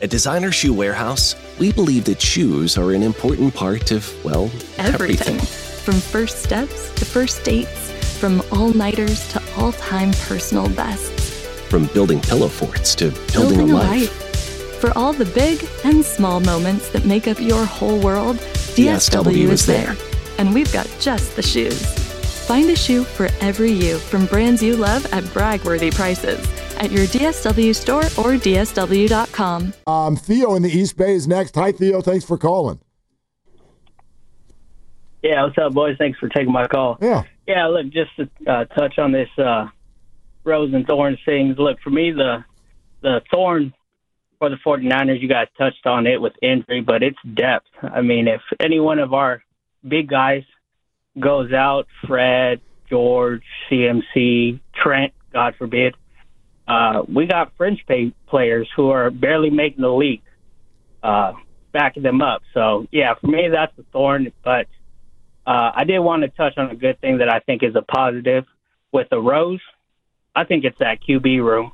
At Designer Shoe Warehouse, we believe that shoes are an important part of, well, everything. From first steps to first dates, from all-nighters to all-time personal bests. From building pillow forts to building a life. For all the big and small moments that make up your whole world, DSW is there. And we've got just the shoes. Find a shoe for every you from brands you love at brag-worthy prices at your DSW store or DSW.com. Theo in the East Bay is next. Hi, Theo. Thanks for calling. Yeah, what's up, boys? Thanks for taking my call. Yeah, look, just to touch on this Rose and Thorns things. Look, for me, the thorn for the 49ers, you guys touched on it with injury, but it's depth. I mean, if any one of our big guys goes out, Fred, George, CMC, Trent, God forbid, we got fringe pay players who are barely making the league, backing them up. So, yeah, for me, that's the thorn. But I did want to touch on a good thing that I think is a positive with the Rose. I think it's that QB room.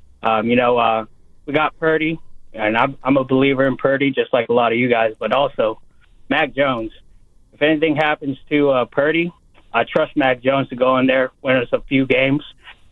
We got Purdy, and I'm a believer in Purdy, just like a lot of you guys, but also Mac Jones. If anything happens to Purdy, I trust Mac Jones to go in there, win us a few games,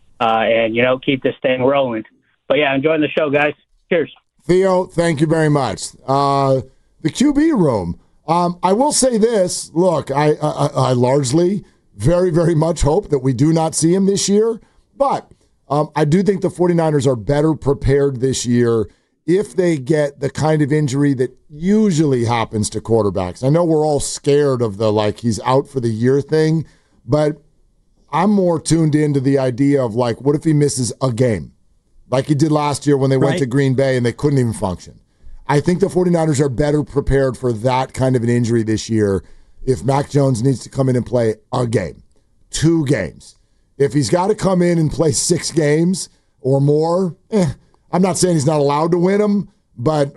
and keep this thing rolling. But yeah, enjoying the show, guys. Cheers. Theo, thank you very much. The QB room. I will say this. Look, I largely very, very much hope that we do not see him this year, but I do think the 49ers are better prepared this year if they get the kind of injury that usually happens to quarterbacks. I know we're all scared of the, he's out for the year thing, but I'm more tuned into the idea of, what if he misses a game? Like he did last year when they went to Green Bay and they couldn't even function. I think the 49ers are better prepared for that kind of an injury this year if Mac Jones needs to come in and play a game, 2 games. If he's got to come in and play 6 games or more, I'm not saying he's not allowed to win them, but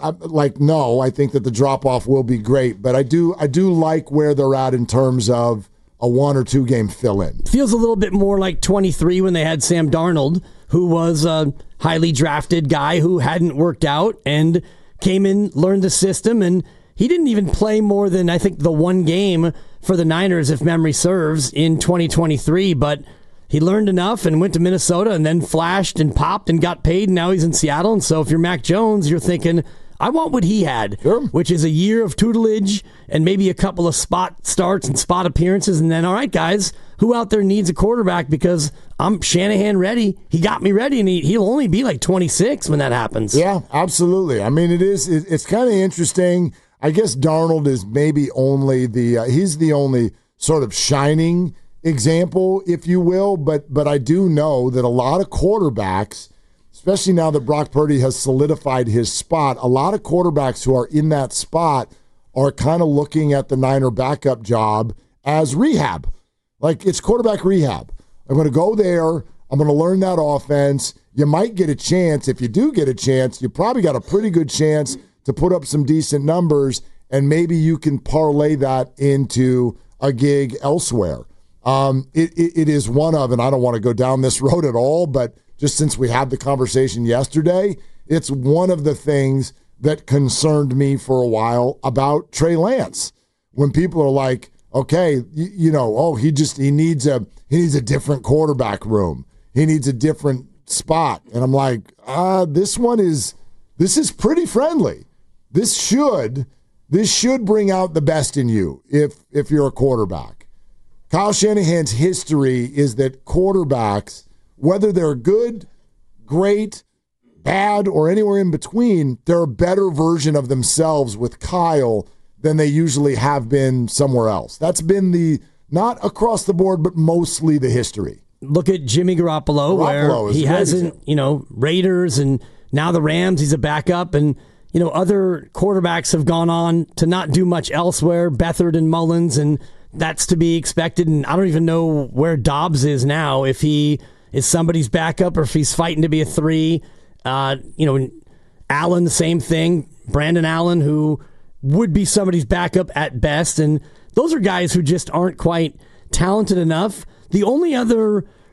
no, I think that the drop-off will be great. But I do like where they're at in terms of a 1 or 2 game fill-in. Feels a little bit more like 23 when they had Sam Darnold, who was a highly drafted guy who hadn't worked out and came in, learned the system, and he didn't even play more than, I think, the 1 game for the Niners, if memory serves, in 2023, but he learned enough and went to Minnesota and then flashed and popped and got paid, and now he's in Seattle. And so if you're Mac Jones, you're thinking, I want what he had, which is a year of tutelage and maybe a couple of spot starts and spot appearances. And then, all right, guys, who out there needs a quarterback? Because I'm Shanahan ready. He got me ready, and he'll only be like 26 when that happens. Yeah, absolutely. I mean, it's kind of interesting. I guess Darnold is maybe only he's the only sort of shining example, if you will, but I do know that a lot of quarterbacks, especially now that Brock Purdy has solidified his spot, a lot of quarterbacks who are in that spot are kind of looking at the Niner backup job as rehab. Like, it's quarterback rehab. I'm going to go there. I'm going to learn that offense. You might get a chance. If you do get a chance, you probably got a pretty good chance to put up some decent numbers, and maybe you can parlay that into a gig elsewhere. It is one of, and I don't want to go down this road at all, but just since we had the conversation yesterday, it's one of the things that concerned me for a while about Trey Lance. When people are like, okay, he needs a different quarterback room. He needs a different spot. And I'm like, this is pretty friendly. This should bring out the best in you if you're a quarterback. Kyle Shanahan's history is that quarterbacks, whether they're good, great, bad, or anywhere in between, they're a better version of themselves with Kyle than they usually have been somewhere else. That's been not across the board, but mostly the history. Look at Jimmy Garoppolo where he hasn't, Raiders and now the Rams, he's a backup, and other quarterbacks have gone on to not do much elsewhere, Beathard and Mullins, and that's to be expected. And I don't even know where Dobbs is now, if he is somebody's backup or if he's fighting to be a 3. Allen, the same thing. Brandon Allen, who would be somebody's backup at best. And those are guys who just aren't quite talented enough. The only other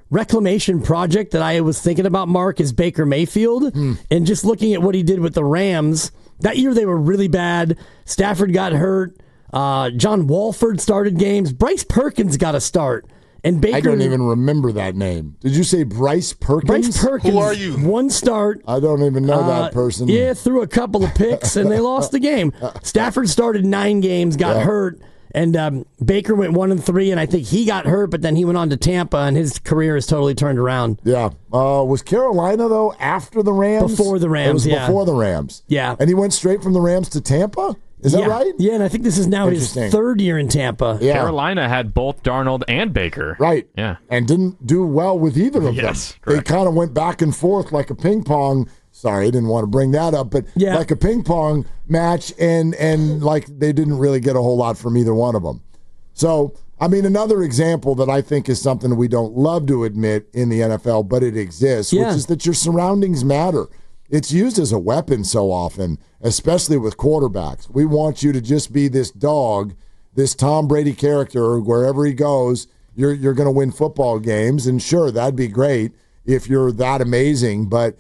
reclamation project that I was thinking about, Mark, is Baker Mayfield. And just looking at what he did with the Rams, that year they were really bad. Stafford got hurt. John Walford started games. Bryce Perkins got a start. And Baker, I don't even remember that name. Did you say Bryce Perkins? Bryce Perkins. Who are you? One start. I don't even know that person. Yeah, threw a couple of picks, and they lost the game. Stafford started 9 games, got hurt, and Baker went 1-3, and I think he got hurt, but then he went on to Tampa, and his career has totally turned around. Yeah. Was Carolina, though, after the Rams? Before the Rams, it was before the Rams. Yeah. And he went straight from the Rams to Tampa? Is that right? Yeah, and I think this is now his 3rd year in Tampa. Yeah. Carolina had both Darnold and Baker. Right. Yeah. And didn't do well with either of them. Correct. They kind of went back and forth like a ping pong. Sorry, I didn't want to bring that up, but like a ping pong match, and like they didn't really get a whole lot from either one of them. So, I mean, another example that I think is something we don't love to admit in the NFL, but it exists, which is that your surroundings matter. It's used as a weapon so often, especially with quarterbacks. We want you to just be this dog, this Tom Brady character. Wherever he goes, you're going to win football games. And sure, that'd be great if you're that amazing, but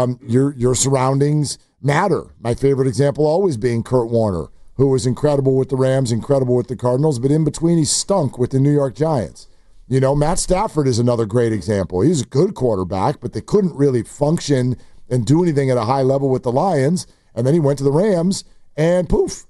your surroundings matter. My favorite example always being Kurt Warner, who was incredible with the Rams, incredible with the Cardinals, but in between he stunk with the New York Giants. You know, Matt Stafford is another great example. He's a good quarterback, but they couldn't really function and do anything at a high level with the Lions. And then he went to the Rams, and poof,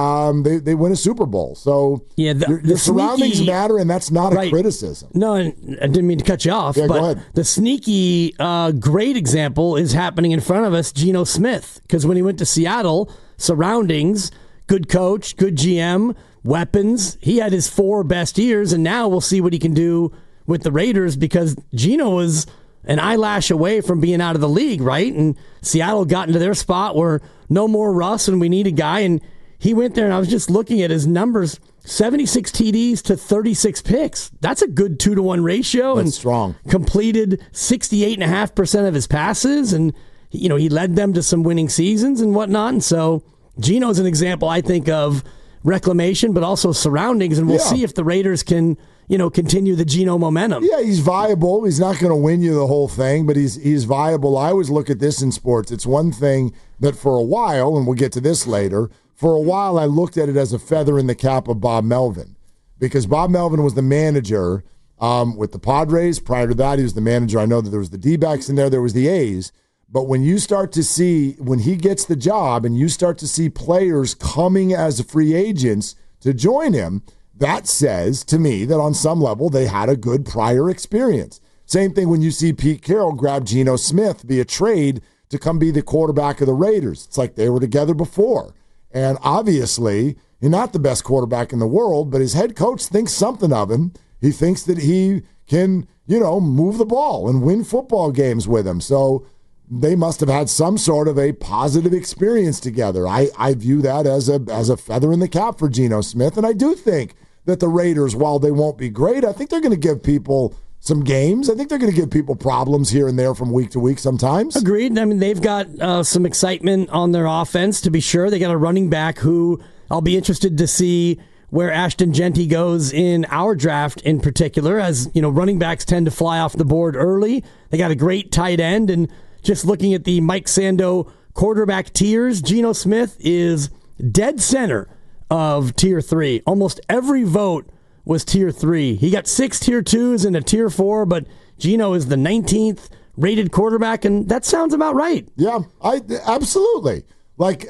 they win a Super Bowl. So your surroundings matter, and that's not a criticism. No, I didn't mean to cut you off, go but ahead. The sneaky great example is happening in front of us, Geno Smith. Because when he went to Seattle, surroundings, good coach, good GM, weapons. He had his 4 best years, and now we'll see what he can do with the Raiders, because Geno was an eyelash away from being out of the league, right? And Seattle got into their spot where no more Russ and we need a guy. And he went there, and I was just looking at his numbers, 76 TDs to 36 picks. That's a good 2-to-1 ratio. That's and strong. Completed 68.5% of his passes. And, you know, he led them to some winning seasons and whatnot. And so Geno's an example, I think, of reclamation, but also surroundings. And we'll see if the Raiders can, continue the Geno momentum. Yeah, he's viable. He's not going to win you the whole thing, but he's viable. I always look at this in sports. It's one thing that for a while, and we'll get to this later, for a while I looked at it as a feather in the cap of Bob Melvin, because Bob Melvin was the manager with the Padres. Prior to that, he was the manager. I know that there was the D-backs in there was the A's. But when you start to see, when he gets the job and you start to see players coming as free agents to join him, that says to me that on some level they had a good prior experience. Same thing when you see Pete Carroll grab Geno Smith via trade to come be the quarterback of the Raiders. It's like they were together before. And obviously, he's not the best quarterback in the world, but his head coach thinks something of him. He thinks that he can, move the ball and win football games with him. So they must have had some sort of a positive experience together. I view that as a feather in the cap for Geno Smith. And I do think that the Raiders, while they won't be great, I think they're going to give people some games. I think they're going to give people problems here and there from week to week sometimes. Agreed. I mean, they've got some excitement on their offense, to be sure. They got a running back who I'll be interested to see where Ashton Genty goes in our draft in particular, as, running backs tend to fly off the board early. They got a great tight end, and just looking at the Mike Sando quarterback tiers, Geno Smith is dead center of Tier 3. Almost every vote was Tier 3. He got 6 Tier 2s and a Tier 4, but Geno is the 19th rated quarterback, and that sounds about right. Yeah, absolutely. Like,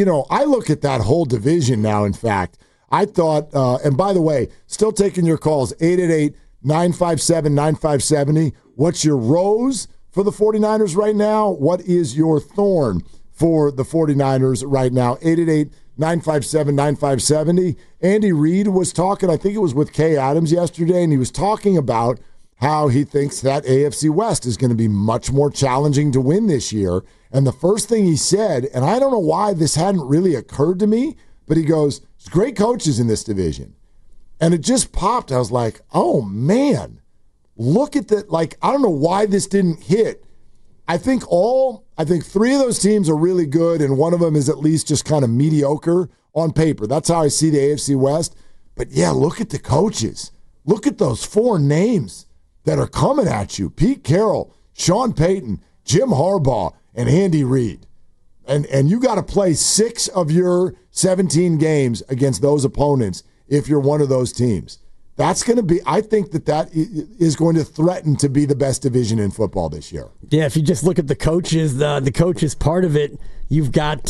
I look at that whole division now, in fact. I thought, and by the way, still taking your calls, 888-957-9570. What's your rose for the 49ers right now? What is your thorn for the 49ers right now? 888-957-9570. Andy Reid was talking, I think it was with Kay Adams yesterday, and he was talking about how he thinks that AFC West is going to be much more challenging to win this year. And the first thing he said, and I don't know why this hadn't really occurred to me, but he goes, there's great coaches in this division. And it just popped. I was like, oh, man. Look at that. Like, I don't know why this didn't hit. I think 3 of those teams are really good, and one of them is at least just kind of mediocre on paper. That's how I see the AFC West. But, yeah, look at the coaches. Look at those 4 names that are coming at you. Pete Carroll, Sean Payton, Jim Harbaugh, and Andy Reid. And you got to play 6 of your 17 games against those opponents if you're one of those teams. That's going to be, I think that is going to threaten to be the best division in football this year. Yeah, if you just look at the coaches, the coaches part of it, you've got,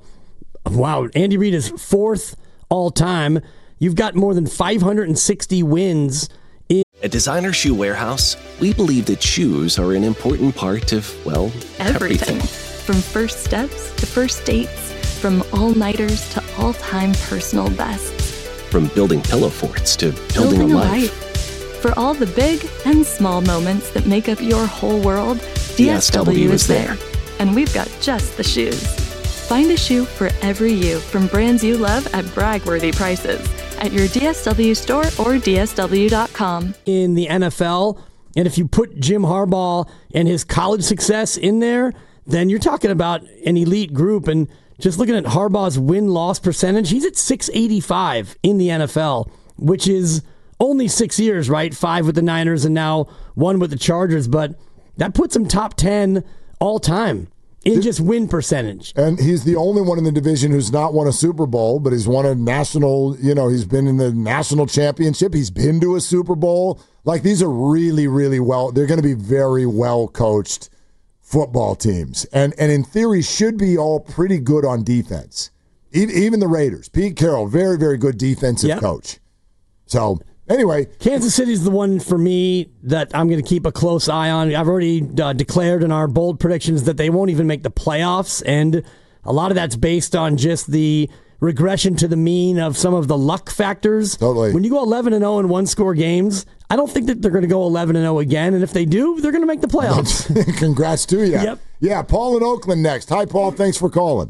Andy Reid is 4th all time. You've got more than 560 wins. At Designer Shoe Warehouse, we believe that shoes are an important part of, well, everything. From first steps to first dates, from all-nighters to all-time personal bests. From building pillow forts to building a life. For all the big and small moments that make up your whole world, DSW is there. And we've got just the shoes. Find a shoe for every you from brands you love at brag-worthy prices at your DSW store or DSW.com. In the NFL, and if you put Jim Harbaugh and his college success in there, then you're talking about an elite group. And just looking at Harbaugh's win-loss percentage, he's at 685 in the NFL, which is only 6 years, right? 5 with the Niners and now 1 with the Chargers. But that puts him top 10 all time in just win percentage. And he's the only one in the division who's not won a Super Bowl, but he's won a national, he's been in the national championship. He's been to a Super Bowl. Like, these are really, really they're going to be very well coached football teams. And in theory should be all pretty good on defense. Even the Raiders. Pete Carroll, very, very good defensive coach. So, anyway. Kansas City's the one for me that I'm going to keep a close eye on. I've already declared in our bold predictions that they won't even make the playoffs, and a lot of that's based on just the regression to the mean of some of the luck factors. Totally. When you go 11-0 in one-score games, I don't think that they're going to go 11-0 again, and if they do, they're going to make the playoffs. Congrats to you. Yep. Yeah, Paul in Oakland next. Hi, Paul. Thanks for calling.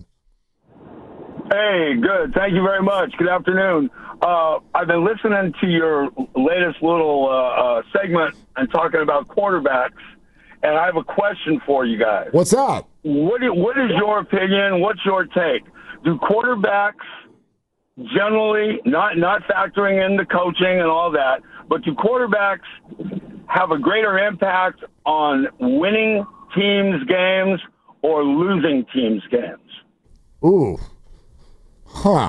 Hey, good. Thank you very much. Good afternoon. I've been listening to your latest little segment and talking about quarterbacks, and I have a question for you guys. What's that? What is your opinion? What's your take? Do quarterbacks generally, not factoring in the coaching and all that, but do quarterbacks have a greater impact on winning teams' games or losing teams' games? Ooh. Huh.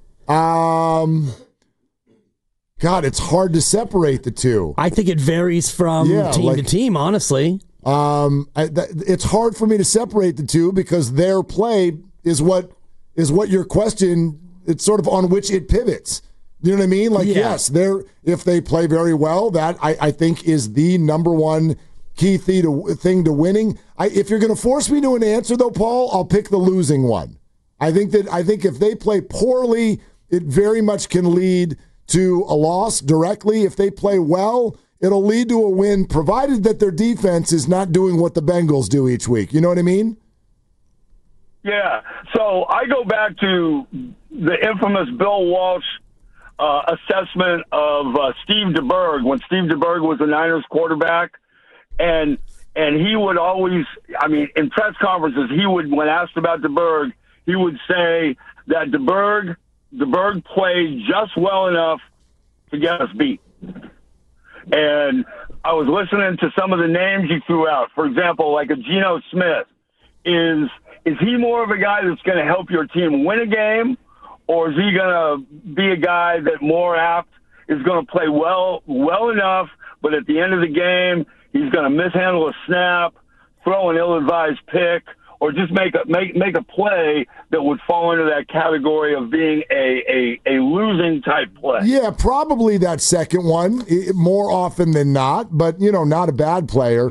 God, it's hard to separate the two. I think it varies from team to team, honestly. It's hard for me to separate the two because their play is what your question, it's sort of on which it pivots. You know what I mean? Like, yes, if they play very well, that I think is the number one key thing to winning. If you're going to force me to an answer, though, Paul, I'll pick the losing one. I think if they play poorly, it very much can lead to a loss directly. If they play well, it'll lead to a win, provided that their defense is not doing what the Bengals do each week. You know what I mean? Yeah. So I go back to the infamous Bill Walsh assessment of Steve DeBerg when Steve DeBerg was the Niners quarterback. And he would always, in press conferences, when asked about DeBerg, he would say that DeBerg played just well enough to get us beat. And I was listening to some of the names he threw out. For example, like a Geno Smith. Is he more of a guy that's going to help your team win a game, or is he going to be a guy that more apt is going to play well enough, but at the end of the game, he's going to mishandle a snap, throw an ill-advised pick, or just make a play that would fall into that category of being a losing type play? Yeah, probably that second one more often than not, but not a bad player.